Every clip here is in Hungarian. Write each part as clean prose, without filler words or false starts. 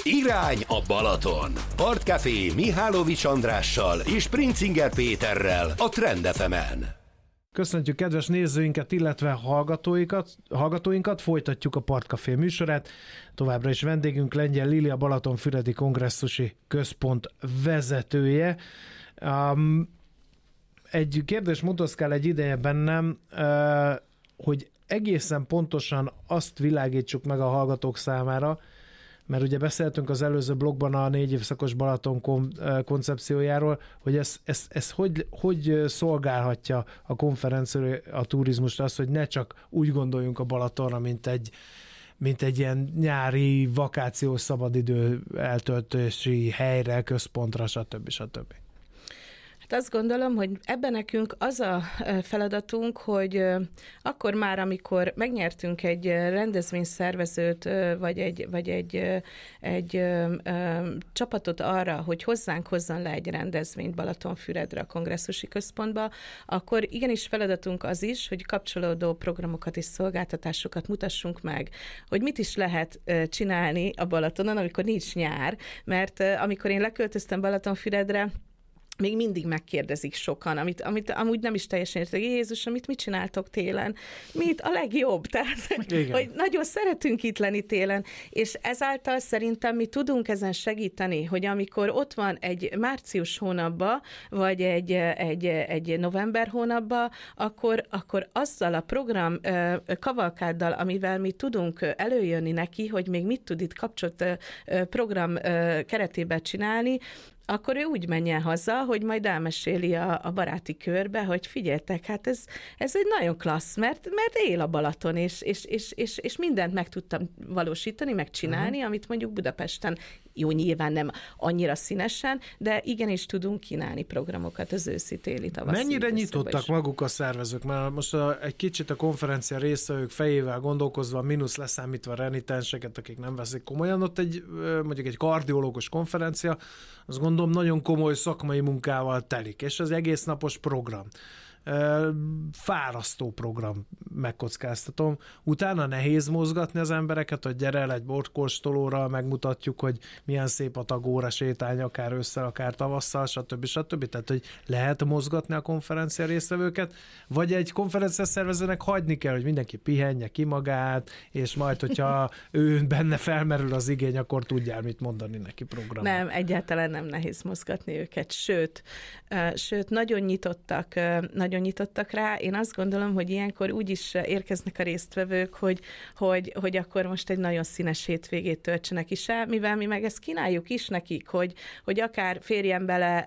Irány a Balaton. Partcafé Mihálovics Andrással és Princinger Péterrel a Trend FM-en. Köszöntjük kedves nézőinket, illetve hallgatóinkat, folytatjuk a Partcafé műsorát. Továbbra is vendégünk Lengyel Lili, a Balatonfüredi Kongresszusi Központ vezetője. Egy kérdés motoszkál egy ideje bennem, hogy egészen pontosan azt világítsuk meg a hallgatók számára, mert ugye beszéltünk az előző blogban a 4 évszakos Balaton koncepciójáról, hogy ez hogy szolgálhatja a konferencia a turizmust, az, hogy ne csak úgy gondoljunk a Balatonra, mint egy ilyen nyári vakációs szabadidő eltöltési helyre, központra, stb. Hát azt gondolom, hogy ebben nekünk az a feladatunk, hogy akkor már, amikor megnyertünk egy rendezvényszervezőt, vagy egy csapatot arra, hogy hozzánk hozzon le egy rendezvényt Balatonfüredre, a Kongresszusi Központba, akkor igenis feladatunk az is, hogy kapcsolódó programokat és szolgáltatásokat mutassunk meg, hogy mit is lehet csinálni a Balatonon, amikor nincs nyár, mert amikor én leköltöztem Balatonfüredre, még mindig megkérdezik sokan, amit amúgy nem is teljesen értek. Jézus, mit csináltok télen? Mit a legjobb? Tehát, hogy nagyon szeretünk itt lenni télen, és ezáltal szerintem mi tudunk ezen segíteni, hogy amikor ott van egy március hónapban, vagy egy november hónapban, akkor azzal a program kavalkáddal, amivel mi tudunk előjönni neki, hogy még mit tud itt kapcsolt program keretében csinálni, akkor ő úgy menjen haza, hogy majd elmeséli a baráti körbe, hogy figyeltek, hát ez egy nagyon klassz, mert él a Balaton, és mindent meg tudtam valósítani, megcsinálni, amit mondjuk Budapesten, jó, nyilván nem annyira színesen, de igenis tudunk kínálni programokat az őszi-téli tavaszi. Mennyire nyitottak maguk a szervezők? Mert most egy kicsit a konferencia résztvevők fejével gondolkozva, mínusz leszámítva renitenseket, akik nem veszik komolyan, ott mondjuk egy kardiológus konferencia, azt gondolom nagyon komoly szakmai munkával telik, és az egész napos program. Fárasztó program, megkockáztatom. Utána nehéz mozgatni az embereket, hogy gyere el egy bortkóstolóra, megmutatjuk, hogy milyen szép a Tagóra sétány, akár ősszel, akár tavasszal, stb. Tehát, hogy lehet mozgatni a konferencia résztvevőket, vagy egy konferencia szervezőnek hagyni kell, hogy mindenki pihenje ki magát, és majd, hogyha ő benne felmerül az igény, akkor tudjál mit mondani neki programban. Nem, egyáltalán nem nehéz mozgatni őket, sőt, nagyon nyitottak rá. Én azt gondolom, hogy ilyenkor úgy is érkeznek a résztvevők, hogy akkor most egy nagyon színes hétvégét töltsenek is el, mivel mi meg ezt kínáljuk is nekik, hogy akár férjen bele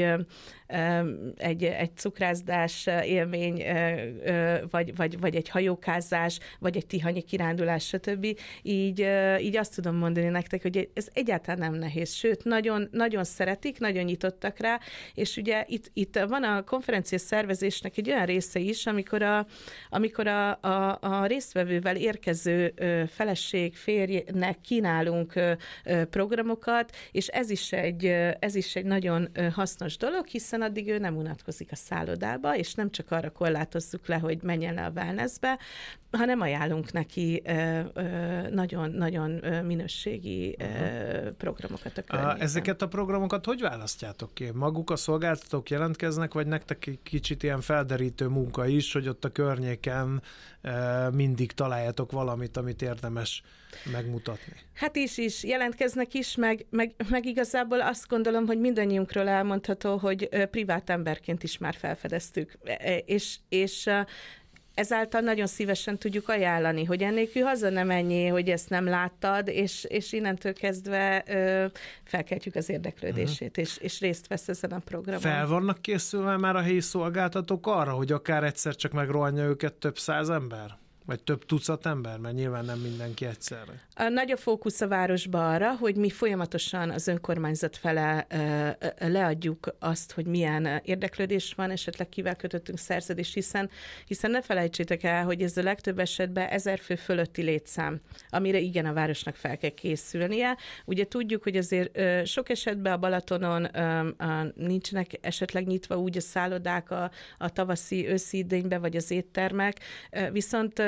egy cukrászdás élmény, vagy egy hajókázás, vagy egy tihanyi kirándulás, stb. Így azt tudom mondani nektek, hogy ez egyáltalán nem nehéz, sőt, nagyon, nagyon szeretik, nagyon nyitottak rá, és ugye itt van a konferencia szervezésnek egy olyan része is, amikor a résztvevővel érkező feleség, férjnek kínálunk programokat, és ez is egy nagyon hasznos dolog, hiszen addig ő nem unatkozik a szállodába, és nem csak arra korlátozzuk le, hogy menjen le a wellnessbe, hanem ajánlunk neki nagyon-nagyon minőségi programokat a környéken. Ezeket a programokat hogy választjátok ki? Maguk a szolgáltatók jelentkeznek, vagy nektek egy kicsit ilyen felderítő munka is, hogy ott a környéken mindig találjátok valamit, amit érdemes megmutatni? Hát is jelentkeznek is, meg igazából azt gondolom, hogy mindannyiunkról elmondható, hogy privát emberként is már felfedeztük. És ezáltal nagyon szívesen tudjuk ajánlani, hogy ennélkül haza nem menjél, hogy ezt nem láttad, és innentől kezdve felkeltjük az érdeklődését, és részt vesz ezen a programon. Fel vannak készülve már a helyi szolgáltatók arra, hogy akár egyszer csak megrohanja őket több száz ember? Vagy több tucat ember, mert nyilván nem mindenki egyszerre. A nagyobb fókusz a városba arra, hogy mi folyamatosan az önkormányzat fele leadjuk azt, hogy milyen érdeklődés van, esetleg kivel kötöttünk szerződést, hiszen ne felejtsétek el, hogy ez a legtöbb esetben 1000 fő fölötti létszám, amire igen a városnak fel kell készülnie. Ugye tudjuk, hogy azért sok esetben a Balatonon nincsenek esetleg nyitva úgy a szállodák a tavaszi, őszi idényben, vagy az éttermek, viszont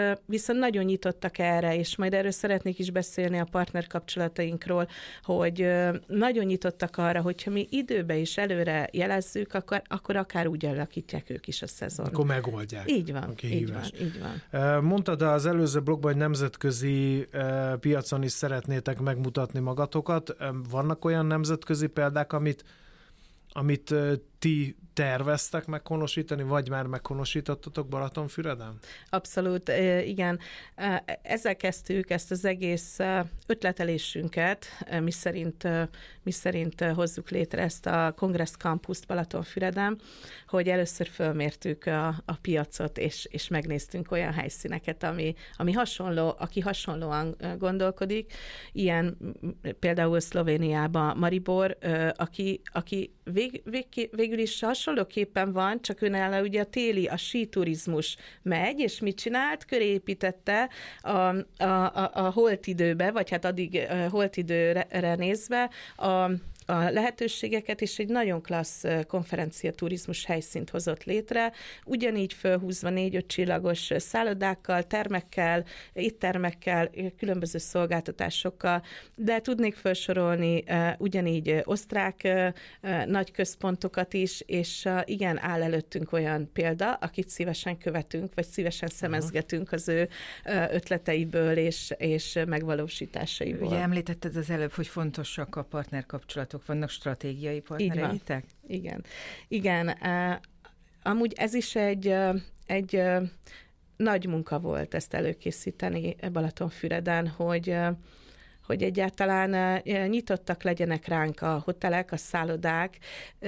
viszont nagyon nyitottak erre, és majd erről szeretnék is beszélni a partnerkapcsolatainkról, hogy nagyon nyitottak arra, hogyha mi időbe is előre jelezzük, akkor akár úgy alakítják ők is a szezon. Akkor megoldják. Így van, így van. Mondtad az előző blogban, hogy nemzetközi piacon is szeretnétek megmutatni magatokat. Vannak olyan nemzetközi példák, amit ti terveztek meghonosítani, vagy már meghonosítottatok Balatonfüreden? Abszolút, igen. Ezzel kezdtük ezt az egész ötletelésünket, mi szerint hozzuk létre ezt a Congress Campust Balatonfüreden, hogy először fölmértük a piacot, és megnéztünk olyan helyszíneket, ami hasonló, aki hasonlóan gondolkodik. Ilyen például Szlovéniában Maribor, aki végül is hasonlóképpen van, csak őnála ugye a síturizmus megy, és mit csinált? Körépítette a holtidőbe, vagy hát addig holtidőre nézve a lehetőségeket, és egy nagyon klassz konferenciaturizmus helyszínt hozott létre, ugyanígy fölhúzva 4-5 csillagos szállodákkal, termekkel, éttermekkel, különböző szolgáltatásokkal, de tudnék felsorolni ugyanígy osztrák nagy központokat is, és igen, áll előttünk olyan példa, akit szívesen követünk, vagy szívesen szemezgetünk az ő ötleteiből és megvalósításaiból. Ugye említetted az előbb, hogy fontosak a partnerkapcsolatok. Vannak stratégiai partnereitek? Igen. Amúgy ez is egy nagy munka volt ezt előkészíteni Balatonfüreden, hogy egyáltalán nyitottak legyenek ránk a hotelek, a szállodák,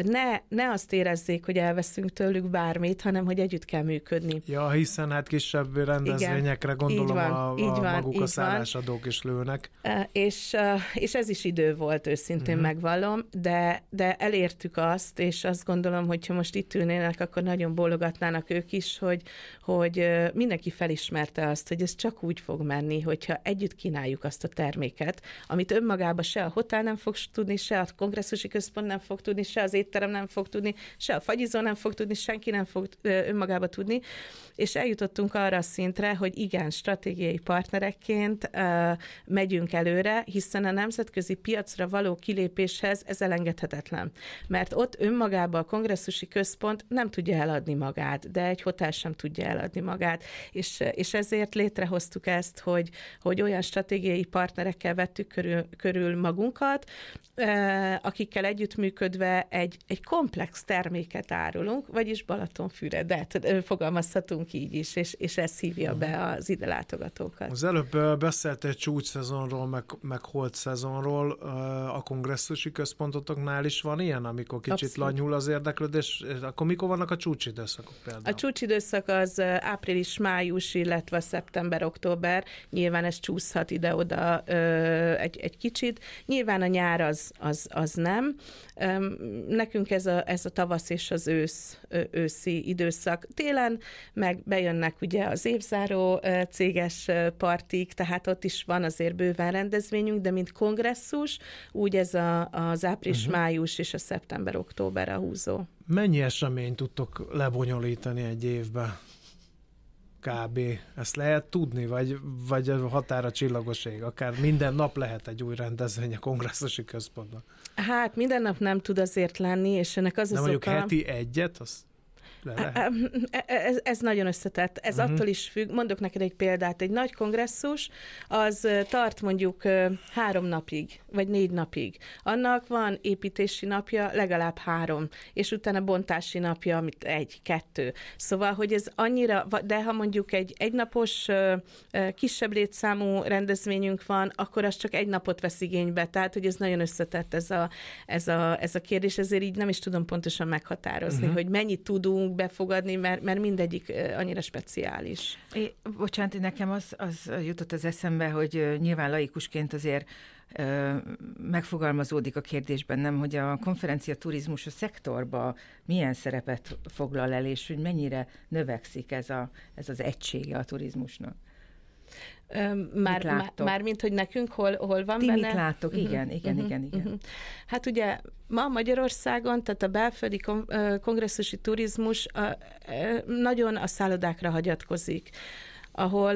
ne azt érezzék, hogy elveszünk tőlük bármit, hanem hogy együtt kell működni. Ja, hiszen hát kisebb rendezvényekre gondolom maguk a szállásadók is lőnek. És ez is idő volt, őszintén megvallom, de elértük azt, és azt gondolom, hogyha most itt ülnének, akkor nagyon bólogatnának ők is, hogy mindenki felismerte azt, hogy ez csak úgy fog menni, hogyha együtt kínáljuk azt a terméket, amit önmagában se a hotel nem fog tudni, se a kongresszusi központ nem fog tudni, se az étterem nem fog tudni, se a fagyizó nem fog tudni, senki nem fog önmagában tudni, és eljutottunk arra a szintre, hogy igen, stratégiai partnerekként megyünk előre, hiszen a nemzetközi piacra való kilépéshez ez elengedhetetlen. Mert ott önmagában a kongresszusi központ nem tudja eladni magát, de egy hotel sem tudja eladni magát, és ezért létrehoztuk ezt, hogy olyan stratégiai partnerekkel vettük körül magunkat, akikkel együttműködve egy komplex terméket árulunk, vagyis Balatonfüredet, fogalmazhatunk így is, és ez hívja be az ide látogatókat. Az előbb beszélt egy csúcsszezonról, meg holt szezonról, a kongresszusi központotoknál is van ilyen, amikor kicsit lanyhul az érdeklődés, akkor mikor vannak a csúcsidőszakok például? A csúcsidőszak az április-május, illetve szeptember-október, nyilván ez csúszhat ide-oda egy kicsit. Nyilván a nyár az nem. Nekünk ez a tavasz és az őszi időszak. Télen meg bejönnek ugye az évzáró céges partik, tehát ott is van azért bőven rendezvényünk, de mint kongresszus, úgy ez az április-május és a szeptember-október a húzó. Mennyi eseményt tudtok lebonyolítani egy évben? Kb. Ezt lehet tudni, vagy a határa csillagos ég? Akár minden nap lehet egy új rendezvény a kongresszusi központban. Hát minden nap nem tud azért lenni, és ennek az az mondjuk oka... heti egyet, azt Ez nagyon összetett. Ez attól is függ. Mondok neked egy példát. Egy nagy kongresszus, az tart mondjuk 3 napig, vagy 4 napig. Annak van építési napja legalább 3, és utána bontási napja, amit 1-2. Szóval, hogy ez annyira, de ha mondjuk egy egynapos kisebb létszámú rendezvényünk van, akkor az csak 1 napot vesz igénybe. Tehát, hogy ez nagyon összetett ez a kérdés, ezért így nem is tudom pontosan meghatározni, hogy mennyit tudunk befogadni, mert mindegyik annyira speciális. Bocsánat, nekem az jutott az eszembe, hogy nyilván laikusként azért megfogalmazódik a kérdésben, nem, hogy a konferencia turizmus a szektorban milyen szerepet foglal el, és hogy mennyire növekszik ez az egysége a turizmusnak. Már mint, hogy nekünk hol van Ti benne? mit láttok? Igen. Hát ugye ma Magyarországon, tehát a belföldi kongresszusi turizmus nagyon a szállodákra hagyatkozik. ahol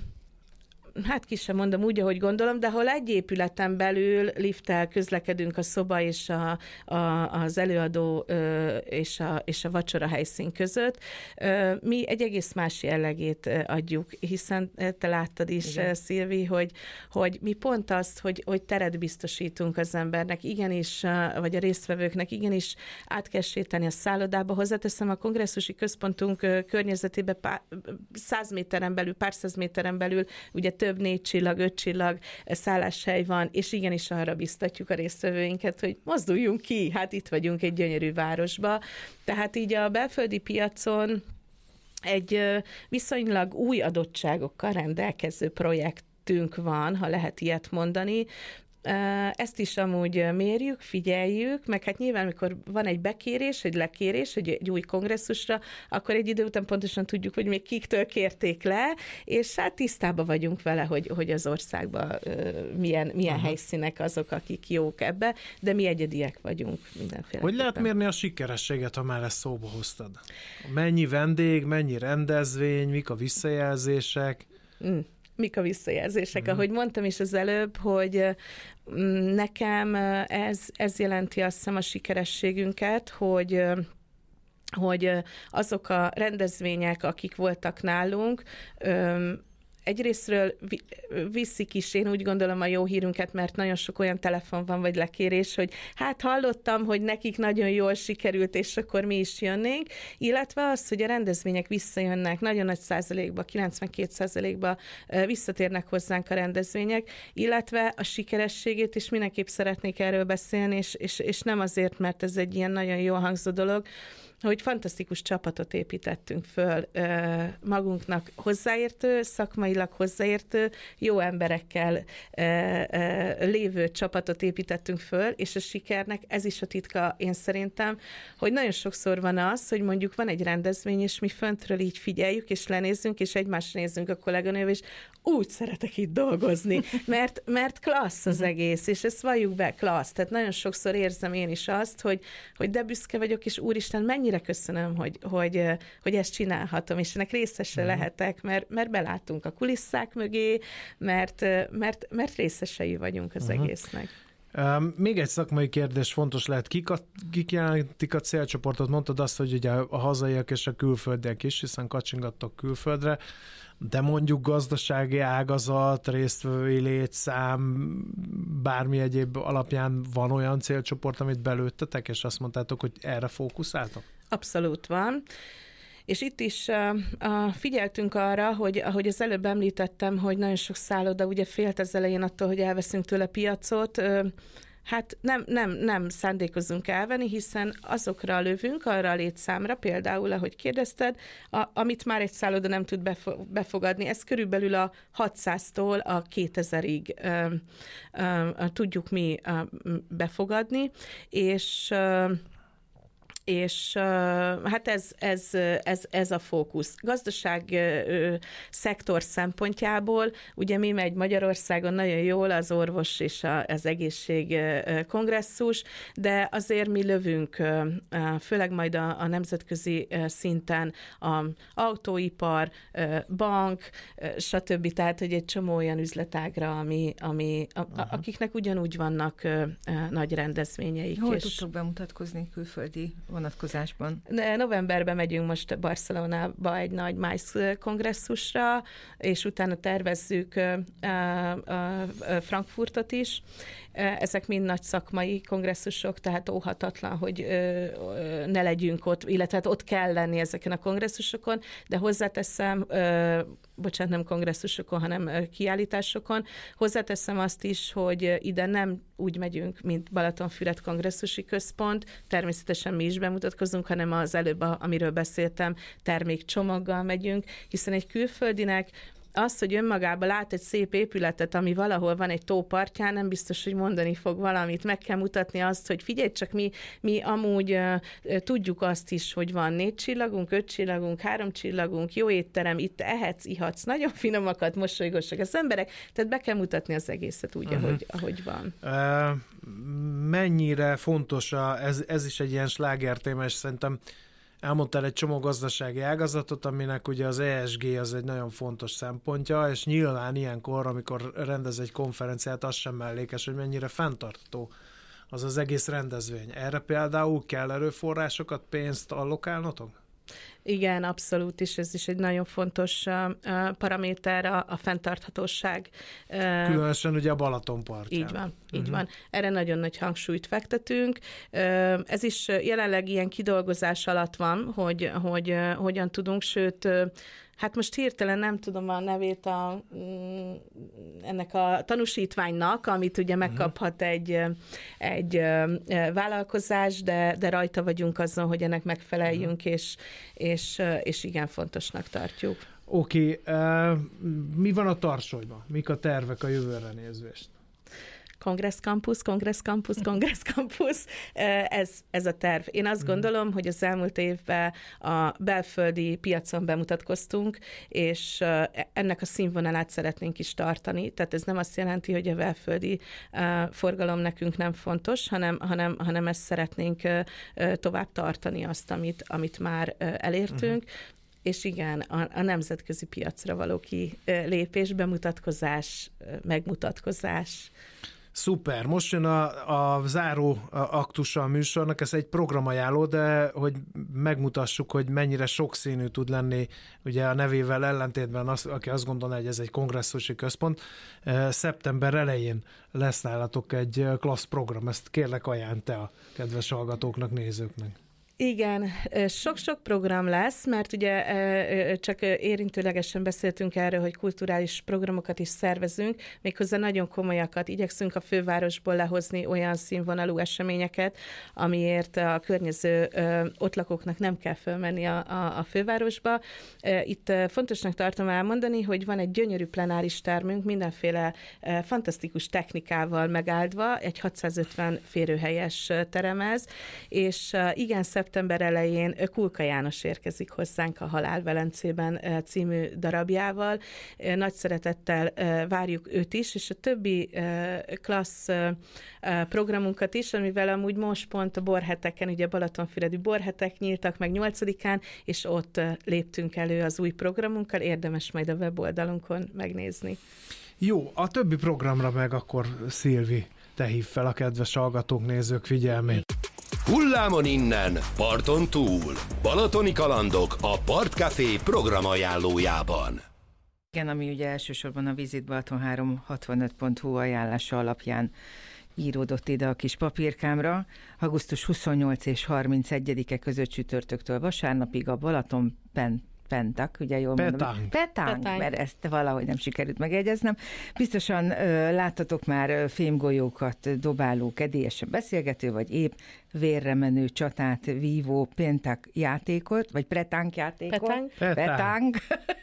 hát ki sem mondom úgy, ahogy gondolom, de ahol egy épületen belül lifttel közlekedünk a szoba és az előadó és a vacsora helyszín között. Mi egy egész más jellegét adjuk, hiszen te láttad is, igen, Szilvi, hogy mi pont azt, hogy teret biztosítunk az embernek, igenis, vagy a résztvevőknek, igenis át kell sétálni a szállodába. Hozzáteszem, a kongresszusi központunk környezetében 100 méteren belül, pár száz méteren belül, ugye több 4 csillag, 5 csillag szálláshely van, és igenis arra biztatjuk a résztvevőinket, hogy mozduljunk ki, hát itt vagyunk egy gyönyörű városba. Tehát így a belföldi piacon egy viszonylag új adottságokkal rendelkező projektünk van, ha lehet ilyet mondani. Ezt is amúgy mérjük, figyeljük, meg hát nyilván, amikor van egy bekérés, egy lekérés, egy új kongresszusra, akkor egy idő után pontosan tudjuk, hogy még kiktől kérték le, és hát tisztában vagyunk vele, hogy az országban milyen helyszínek azok, akik jók ebbe, de mi egyediek vagyunk mindenféle. Hogy lehet mérni a sikerességet, ha már ezt szóba hoztad? Mennyi vendég, mennyi rendezvény, mik a visszajelzések? Mik a visszajelzések? Ahogy mondtam is az előbb, hogy nekem ez jelenti azt hiszem a sikerességünket, hogy azok a rendezvények, akik voltak nálunk, egyrésztről viszik is, én úgy gondolom, a jó hírünket, mert nagyon sok olyan telefon van, vagy lekérés, hogy hát hallottam, hogy nekik nagyon jól sikerült, és akkor mi is jönnénk, illetve az, hogy a rendezvények visszajönnek, nagyon nagy százalékban, 92%-ban visszatérnek hozzánk a rendezvények, illetve a sikerességét, és mindenképp szeretnék erről beszélni, és nem azért, mert ez egy ilyen nagyon jól hangzó dolog, hogy fantasztikus csapatot építettünk föl magunknak hozzáértő, szakmailag hozzáértő, jó emberekkel lévő csapatot építettünk föl, és a sikernek ez is a titka, én szerintem, hogy nagyon sokszor van az, hogy mondjuk van egy rendezvény, és mi föntről így figyeljük, és lenézzünk, és egymásra nézzünk a kolléganővel, és úgy szeretek itt dolgozni, mert klassz az egész, és ezt valljuk be, klassz. Tehát nagyon sokszor érzem én is azt, hogy de büszke vagyok, és úristen, mennyire köszönöm, hogy ezt csinálhatom, és ennek részese lehetek, mert belátunk a kulisszák mögé, mert részesei vagyunk az egésznek. Még egy szakmai kérdés fontos lehet. Kik jelentik a célcsoportot? Mondtad azt, hogy ugye a hazaiak és a külföldiek is, hiszen kacsingattok külföldre, de mondjuk gazdasági ágazat, résztvevői létszám, bármi egyéb alapján van olyan célcsoport, amit belőttetek, és azt mondtátok, hogy erre fókuszáltok? Abszolút van. És itt is figyeltünk arra, hogy ahogy az előbb említettem, hogy nagyon sok szálloda ugye félt az elején attól, hogy elveszünk tőle piacot, hát nem szándékozunk elvenni, hiszen azokra lövünk, arra a létszámra, például, ahogy kérdezted, amit már egy szálloda nem tud befogadni. Ez körülbelül a 600-tól a 2000-ig tudjuk mi befogadni, és hát ez a fókusz. Gazdaság szektor szempontjából, ugye mi megy Magyarországon nagyon jól az orvos és az egészség kongresszus, de azért mi lövünk, főleg majd a nemzetközi szinten autóipar, bank, stb. Tehát, hogy egy csomó olyan üzletágra, akiknek ugyanúgy vannak nagy rendezvényeik. Hol tudtok bemutatkozni külföldi vonatkozásban? Novemberben megyünk most Barcelonába egy nagy MICE kongresszusra, és utána tervezzük Frankfurtot is. Ezek mind nagy szakmai kongresszusok, tehát óhatatlan, hogy ne legyünk ott, illetve hát ott kell lenni ezeken a kongresszusokon, de hozzáteszem, nem kongresszusokon, hanem kiállításokon, hozzáteszem azt is, hogy ide nem úgy megyünk, mint Balatonfüred kongresszusi központ, természetesen mi is bemutatkozunk, hanem az előbb, amiről beszéltem, termékcsomaggal megyünk, hiszen egy külföldinek az, hogy önmagában lát egy szép épületet, ami valahol van egy tó partján, nem biztos, hogy mondani fog valamit. Meg kell mutatni azt, hogy figyelj csak, mi amúgy tudjuk azt is, hogy van 4 csillagunk, 5 csillagunk, 3 csillagunk, jó étterem, itt ehetsz, ihatsz, nagyon finomakat, mosolygossak az emberek, tehát be kell mutatni az egészet úgy, ahogy van. Mennyire fontos, ez is egy ilyen slágertéma, és szerintem elmondtál egy csomó gazdasági ágazatot, aminek ugye az ESG az egy nagyon fontos szempontja, és nyilván ilyenkor, amikor rendez egy konferenciát, az sem mellékes, hogy mennyire fenntartható az az egész rendezvény. Erre például kell erőforrásokat, pénzt allokálnotok? Igen, abszolút, és ez is egy nagyon fontos paraméter a fenntarthatóság. Különösen ugye a Balaton partján. Így van, így van. Erre nagyon nagy hangsúlyt fektetünk. Ez is jelenleg ilyen kidolgozás alatt van, hogy hogyan tudunk, sőt, hát most hirtelen nem tudom a nevét ennek a tanúsítványnak, amit ugye megkaphat egy vállalkozás, de rajta vagyunk azon, hogy ennek megfeleljünk, és igen fontosnak tartjuk. Oké, mi van a tarsolyban? Mik a tervek a jövőre nézvést? Congress Campus. Ez a terv. Én azt gondolom, hogy az elmúlt évben a belföldi piacon bemutatkoztunk, és ennek a színvonalát szeretnénk is tartani. Tehát ez nem azt jelenti, hogy a belföldi forgalom nekünk nem fontos, hanem ezt szeretnénk tovább tartani azt, amit már elértünk. És igen, a nemzetközi piacra való kilépés, bemutatkozás, megmutatkozás. Szuper, most jön a záró aktusa a műsornak, ez egy programajánló, de hogy megmutassuk, hogy mennyire sokszínű tud lenni, ugye a nevével ellentétben, aki azt gondolná, hogy ez egy kongresszusi központ, szeptember elején lesz nálatok egy klassz program, ezt kérlek ajánl te a kedves hallgatóknak, nézőknek. Igen, sok-sok program lesz, mert ugye csak érintőlegesen beszéltünk erről, hogy kulturális programokat is szervezünk, méghozzá nagyon komolyakat. Igyekszünk a fővárosból lehozni olyan színvonalú eseményeket, amiért a környező ott lakóknak nem kell fölmenni a fővárosba. Itt fontosnak tartom elmondani, hogy van egy gyönyörű plenáris termünk, mindenféle fantasztikus technikával megáldva, egy 650 férőhelyes terem ez, és igen, szeptember elején Kulka János érkezik hozzánk a Halálvelencében című darabjával. Nagy szeretettel várjuk őt is, és a többi klassz programunkat is, amivel amúgy most pont a borheteken, ugye Balatonfüredi borhetek nyíltak meg 8-án, és ott léptünk elő az új programunkkal, érdemes majd a weboldalunkon megnézni. Jó, a többi programra meg akkor Szilvi, te hív fel a kedves hallgatók, nézők figyelmét. Hullámon innen, parton túl. Balatoni kalandok a Partcafé programajánlójában. Igen, ami ugye elsősorban a Visit Balaton 365.hu ajánlása alapján íródott ide a kis papírkámra. Augusztus 28 és 31-e között csütörtöktől vasárnapig a Balaton Pentak, ugye jól mondom? Petánk, mert ezt valahogy nem sikerült megjegyeznem. Biztosan láttatok már fémgolyókat dobáló, kedélyesen beszélgető, vagy épp vérre menő csatát vívó Pentak játékot, vagy Petánk játékot. Petánk.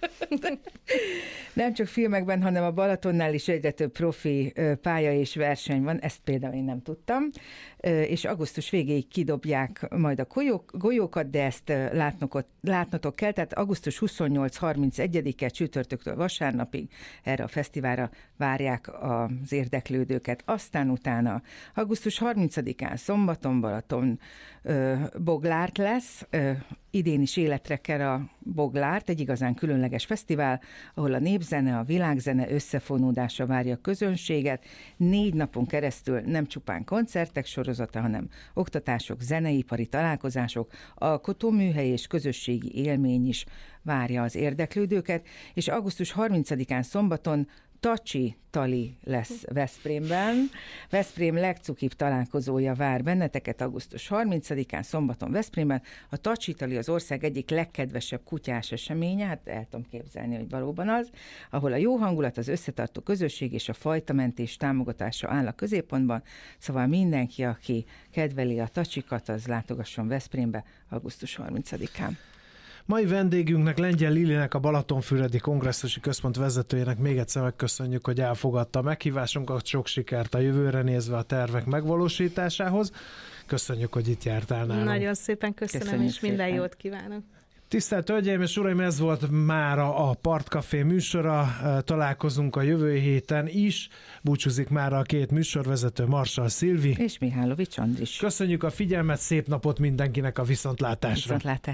Nem csak filmekben, hanem a Balatonnál is egyre több profi pálya és verseny van, ezt például én nem tudtam, és augusztus végéig kidobják majd a golyókat, de ezt látnotok kell, tehát augusztus 28-31-e csütörtöktől vasárnapig erre a fesztiválra várják az érdeklődőket. Aztán utána augusztus 30-án szombaton Balaton Boglárt lesz, idén is életre kell a Boglárt, egy igazán különleges fesztivál, ahol a népzene, a világzene összefonódása várja a közönséget. 4 napon keresztül nem csupán koncertek sorozata, hanem oktatások, zeneipari találkozások, alkotóműhely és közösségi élmény is várja az érdeklődőket, és augusztus 30-án szombaton Tacsi Tali lesz Veszprémben. Veszprém legcukibb találkozója vár benneteket augusztus 30-án szombaton Veszprémben. A Tacsi Tali az ország egyik legkedvesebb kutyás eseménye, hát el tudom képzelni, hogy valóban az, ahol a jó hangulat, az összetartó közösség és a fajtamentés támogatása áll a középpontban, szóval mindenki, aki kedveli a tacsikat, az látogasson Veszprémbe augusztus 30-án. Mai vendégünknek, Lengyel Lilinek, a Balatonfüredi Kongresszusi Központ vezetőjének még egyszer megköszönjük, hogy elfogadta a meghívásunkat, sok sikert a jövőre nézve a tervek megvalósításához. Köszönjük, hogy itt jártál nálunk. Nagyon szépen köszönöm, és minden jót kívánok. Tisztelt Hölgyeim és Uraim, ez volt mára a Partcafé műsora. Találkozunk a jövő héten is. Búcsúzik mára a 2 műsorvezető, Marsalls Szilvi és Mihálovics Andris. Köszönjük a figyelmet, szép napot mindenkinek, a viszontlátásra.